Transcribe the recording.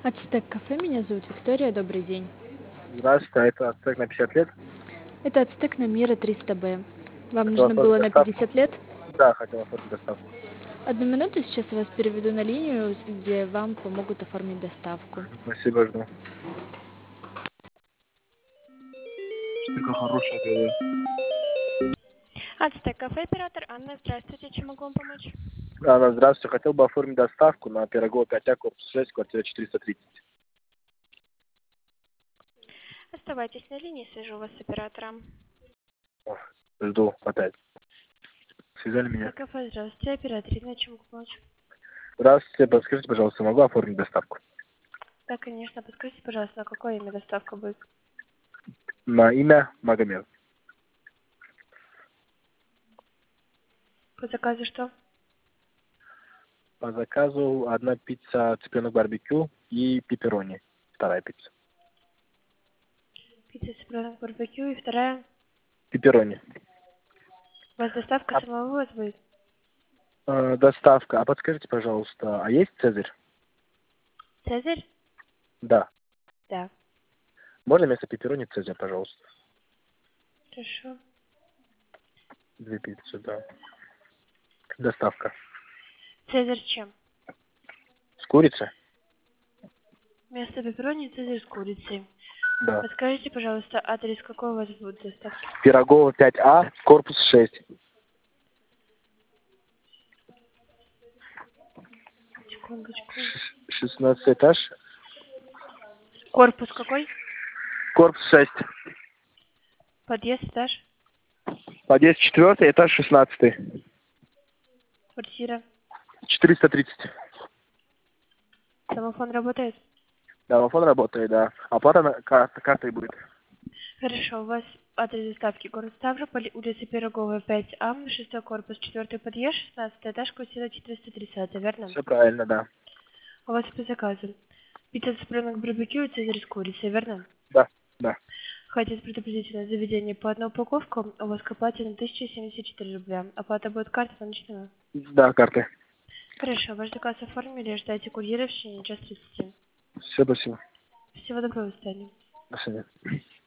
Ацтек кафе, меня зовут Виктория, добрый день. Здравствуйте, а это Ацтек на 50 лет? Это Ацтек на Мира 300Б. Вам Хотел нужно оформить было на доставку? 50 лет? Да, хотел оформить доставку. Одну минуту, сейчас я вас переведу на линию, где вам помогут оформить доставку. Спасибо, жду. Штука хорошая, говорю. Ацтек кафе, оператор Анна, здравствуйте, чем могу вам помочь? Анна, здравствуйте. Хотел бы оформить доставку на Пирогова 5А, корпус 6, квартира 430. Оставайтесь на линии, свяжу вас с оператором. Жду опять. Связали меня. Ацтек кафе, здравствуйте, оператор, чем могу помочь? Здравствуйте, подскажите, пожалуйста, могу оформить доставку? Да, конечно, подскажите, пожалуйста, на какое имя доставка будет? На имя Магомед. По заказу что? По заказу одна пицца цыпленок барбекю и пепперони. Вторая пицца. Пицца цыпленок барбекю и вторая. Пепперони. У вас доставка самого вывоз будет? Доставка. А подскажите, пожалуйста, а есть Цезарь? Цезарь? Да. Да. Можно вместо пепперони Цезарь, пожалуйста? Хорошо. 2 пиццы, да. Доставка. Цезарь с чем? С курицей? Вместо пепперони цезарь с курицей. Да. Подскажите, пожалуйста, адрес какой у вас будет доставки? Пирогова 5А, корпус 6. Секундочку. 16 этаж. Корпус какой? Корпус 6. Подъезд, этаж, Подъезд 4, этаж 16. квартира. 430. Домофон работает? Домофон работает, да. Оплата на картой будет. Хорошо, у вас адрес доставки город Ставрополь, улица Пироговая, 5А, 6 корпус, 4 подъезд, 16 этаж, квартира 430, верно? Все правильно, да. У вас по заказу. Пицца цыпленок барбекю и цезарь с курицей, верно? Да, да. Хотите предупредительное заведение по одной упаковке, у вас к оплате на 1074 рубля. Оплата будет картой наличными. Да, картой. Хорошо, ваш заказ оформили, ждайте курьера в течение часа 30. Все, спасибо. Всего доброго, до свидания. До свидания.